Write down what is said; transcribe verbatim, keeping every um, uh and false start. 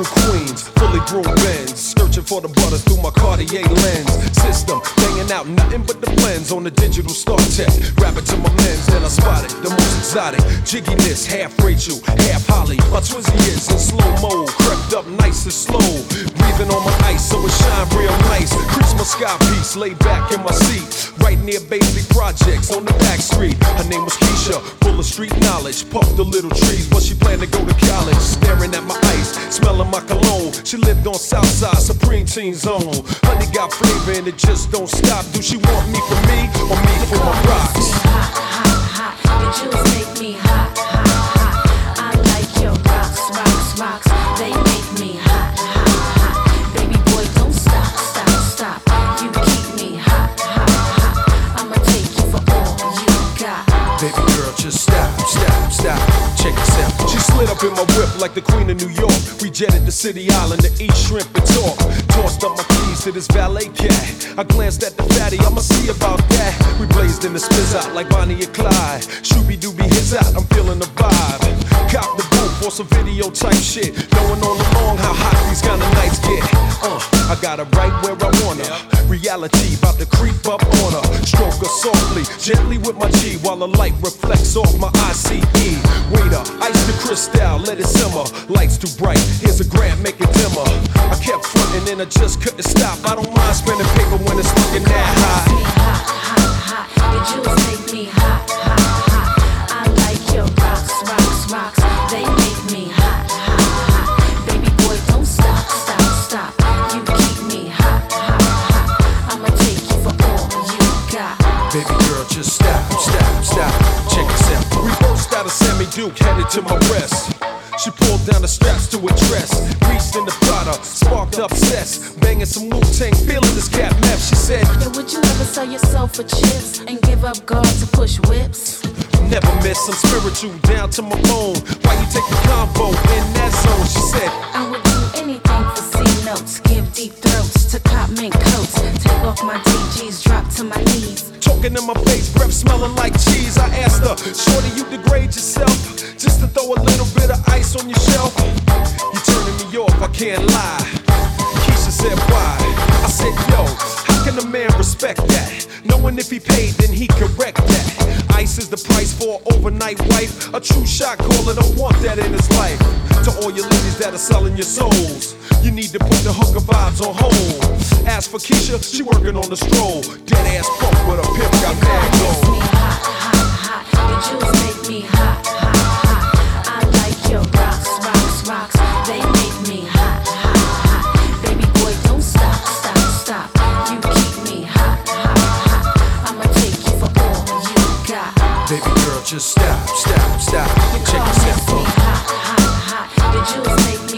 through Queens, fully groomed Benz, searching for the butter through my Cartier lens. System, banging out nothing but the blends on the digital Star Tech. Grab it to my men's, then I spotted the most exotic jigginess, half Rachel, half Holly. My twizzy is in slow mo, crept up nice and slow, breathing on my ice so it shine real nice. Crease my sky piece, lay back in my seat, right near Bailey Projects on the back street. Her name was Keisha, full of street knowledge, puffed the little trees, but she planned to go to college. Staring at my ice, smelling my cologne. She lived on Southside, Supreme Teen Zone. Honey got flavor and it just don't stop. Do she want me for me or me for my rocks? Hot, hot, hot. Your jewels make me hot, hot, hot. I like your rocks, rocks, rocks. They make me hot, hot, hot. Baby boy, don't stop, stop, stop. You keep me hot, hot, hot. I'ma take you for all you got. Baby girl, just stop, stop, stop. Check this out. She slid up in my whip like the Queen of New York. We jetted to City Island to eat shrimp and talk. Tossed up my keys to this valet cat. I glanced at the fatty, I'ma see about that. We blazed in the spizz out like Bonnie and Clyde. Shooby dooby hits out, I'm feeling the vibe. Cop the booth for some video type shit. Knowing all along how hot these kind of nights get. Uh, I got her right where I want her. Reality about to creep up on her. Stroke her softly, gently with my G, while the light reflects off my I C E. Waiter, ice the crystal, let it simmer. Lights too bright, here's a grand, make it dimmer. I kept frontin' and I just couldn't stop. I don't mind spending paper when it's looking that high. Make me hot, hot, hot. Your jewels make me hot, hot, hot. I like your rocks, rocks, rocks. They make me hot, hot, hot. Baby boy, don't stop, stop, stop. You keep me hot, hot, hot. I'ma take you for all you got. Baby girl, just stop, stop, stop. Check this out. We burst out of Sammy Duke, headed to my rest. She pulled down the straps to her dress, reached in the Prada, sparked up cess, banging some Wu-Tang, feeling this cat meth. She said, Yo, would you ever sell your soul for chips and give up God to push whips? never miss, I'm spiritual down to my bone. Why you take the combo in that zone? She said, I would do anything for C notes, give deep throats to cop mink coats, take off my D Gs, drop to my knees. talking in my face, breath smelling like cheese. I asked her, shorty, you degrade yourself just to throw a little bit of ice on your shelf? You turning me off, I can't lie. Keisha said, why? I said, yo, how can a man respect that? Knowing if he paid, then he correct that. Ice is the price for an overnight wife. A true shot caller don't want that in his life. To all your ladies that are selling your souls, you need to put the hooker vibes on hold. As for Keisha, she working on the stroll. Dead ass punk with a pimp got mad Makes gold. me hot, hot, hot. Your jewels make me hot, hot, hot. I like your rocks, rocks, rocks. They make me hot, hot, hot. Baby boy, don't stop, stop, stop. You keep me hot, hot, hot. I'ma take you for all you got. Baby girl, just stop, stop, stop. Your Check car this makes me out. hot, hot, hot. Your jewels make me